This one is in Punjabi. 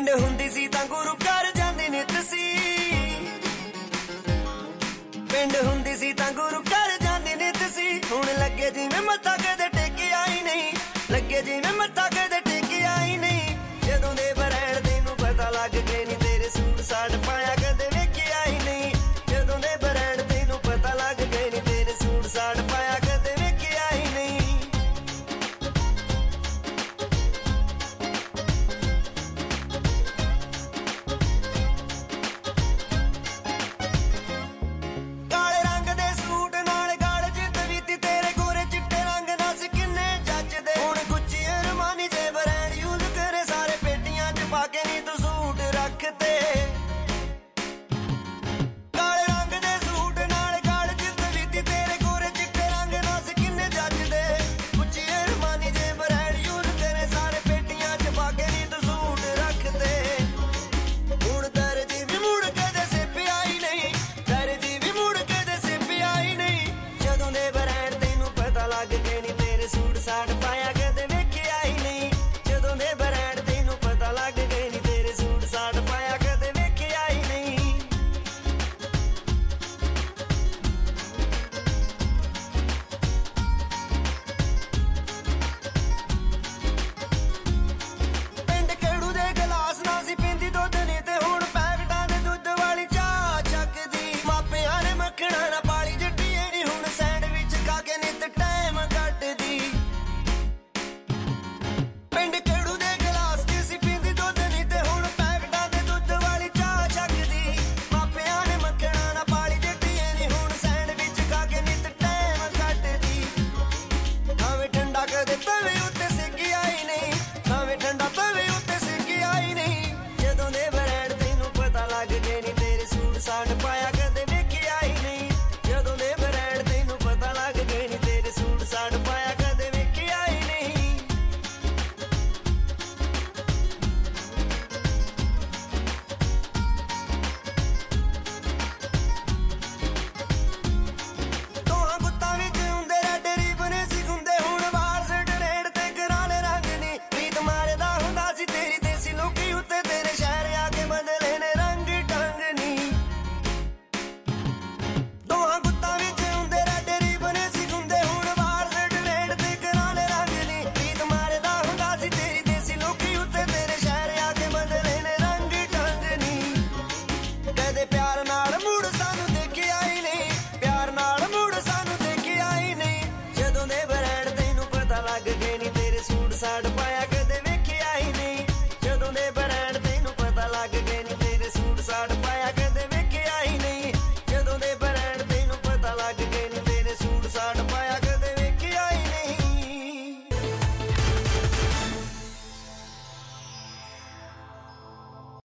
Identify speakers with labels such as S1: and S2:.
S1: ਪਿੰਡ ਹੁੰਦੀ ਸੀ ਤਾਂ ਗੁਰੂ ਘਰ ਜਾਂਦੀ ਨਿੱਤ ਸੀ। ਪਿੰਡ ਹੁੰਦੀ ਸੀ ਤਾਂ ਗੁਰੂ ਘਰ ਜਾਂਦੀ ਨਿੱਤ ਸੀ। ਹੁਣ ਲੱਗੇ ਜਿਵੇਂ ਮੱਥਾ ਕਦੇ ਟੇਕਿਆ ਹੀ ਨਹੀਂ, ਲੱਗੇ ਜਿਵੇਂ ਮੱਥਾ ਕਦੇ ਟੇਕਿਆ ਹੀ ਨਹੀਂ। ਜਦੋਂ ਦੇ ਬਰੈਣ ਤੈਨੂੰ ਪਤਾ ਲੱਗ ਗਏ ਨੀ, ਤੇਰੇ ਸੂਟ ਸਾਟ ਪਾਇਆ ਕਦੇ ਵੇਖਿਆ ਹੀ ਨਹੀਂ। ਜਦੋਂ ਦੇ ਬਰੈਣ ਤੈਨੂੰ ਪਤਾ ਲੱਗ ਗਏ ਨੀ, ਤੇਰੇ ਸੂਟ ਸਾਟ ਪਾਇਆ ਕਦੇ ਵੇਖਿਆ ਹੀ ਨਹੀਂ। ਕਾਲੇ ਰੰਗ ਦੇ ਸੂਟ ਨਾਲ ਗਾਲ ਚ ਤਵੀਤੀ, ਤੇਰੇ ਗੋਰੇ ਚਿੱਟੇ ਰੰਗ ਨਾਲ ਕਿੰਨੇ ਜੱਜਦੇ। ਉੱਚੀ ਅਰਮਾਨੀ ਜੇ ਬਰੈਡ ਯੂਜ਼ ਕਰੇ, ਸਾਰੇ ਪੇਟੀਆਂ ਚ ਪਾ ਕੇ ਨੀ ਤੂੰ ਸੂਟ ਰੱਖਦੇ। ਹੁਣ ਦਰਦੀ ਵੀ ਮੁੜ ਕਦੇ ਸਿੱਪਿਆ ਹੀ ਨਹੀਂ, ਦਰਦੀ ਵੀ ਮੁੜ ਕਦੇ ਸਿੱਪਿਆ ਹੀ ਨਹੀਂ। ਜਦੋਂ ਦੇ ਬਰੈਡ ਤੈਨੂੰ ਪਤਾ ਲੱਗ ਗਏ ਨੀ, ਤੇਰੇ ਸੂਟ ਸਾਟ ਪਾਇਆ ਕਦੇ ਵੇਖਿਆ ਹੀ ਨਹੀਂ। ਜਦੋਂ ਦੇ ਬਰੈਡ ਤੈਨੂੰ ਪਤਾ ਲੱਗ ਗਏ ਨੀ, ਤੇਰੇ ਸੂਟ ਸਾਟ ਪਾਇਆ ਕਦੇ ਵੇਖਿਆ ਹੀ ਨਹੀਂ। ਪਿੰਡ ਖੇੜੂ ਦੇ ਗਲਾਸ ਨਾਲ ਸੀ ਪੀਂਦੀ ਦੁੱਧ ਨੀ, ਤੇ ਹੁਣ ਪੈਕਟਾਂ ਦੇ ਦੁੱਧ ਵਾਲੀ ਚਾਹ ਚੱਕਦੀ। ਮਾਪਿਆਂ ਨੇ ਮੱਖਣਾ ਨਾ ਪਾਲੀ ਜੱਟੀਏ ਨੀ, ਹੁਣ ਸੈਂਡਵਿਚ ਖਾ ਕੇ ਨਿੱਤ ਟਾਈਮ ਕੱਟਦੀ। ਪਿੰਡ ਖੇੜੂ ਦੇ ਗਲਾਸ ਚ ਸੀ ਪੀਂਦੀ ਦੁੱਧ ਨੀ, ਤੇ ਹੁਣ ਪੈਕਟਾਂ ਦੇ ਦੁੱਧ ਵਾਲੀ ਚਾਹ ਚੱਕਦੀ। ਮਾਪਿਆਂ ਨੇ ਮੱਖਣਾ ਨਾ ਪਾਲੀ ਜੱਟੀਏ ਨੀ, ਹੁਣ ਸੈਂਡਵਿਚ ਖਾ ਕੇ ਨਿੱਤ ਟਾਈਮ ਕੱਟਦੀ। ਭਾਵੇਂ ਠੰਡਾ ਕਦੇ ਤਵੇ ਉੱਤੇ ਸਿੱਕਿਆ ਹੀ ਨਹੀਂ, ਭਾਵੇਂ ਠੰਡਾ ਤਵੇ ਉੱਤੇ ਸਿੱਕਿਆ ਹੀ ਨਹੀਂ। ਜਦੋਂ ਦੇ ਬਰੈਣ ਤੈਨੂੰ ਪਤਾ ਲੱਗ ਗਏ ਨੀ, ਤੇਰੇ ਸੂਟ ਸਾਟ ਪਾਇਆ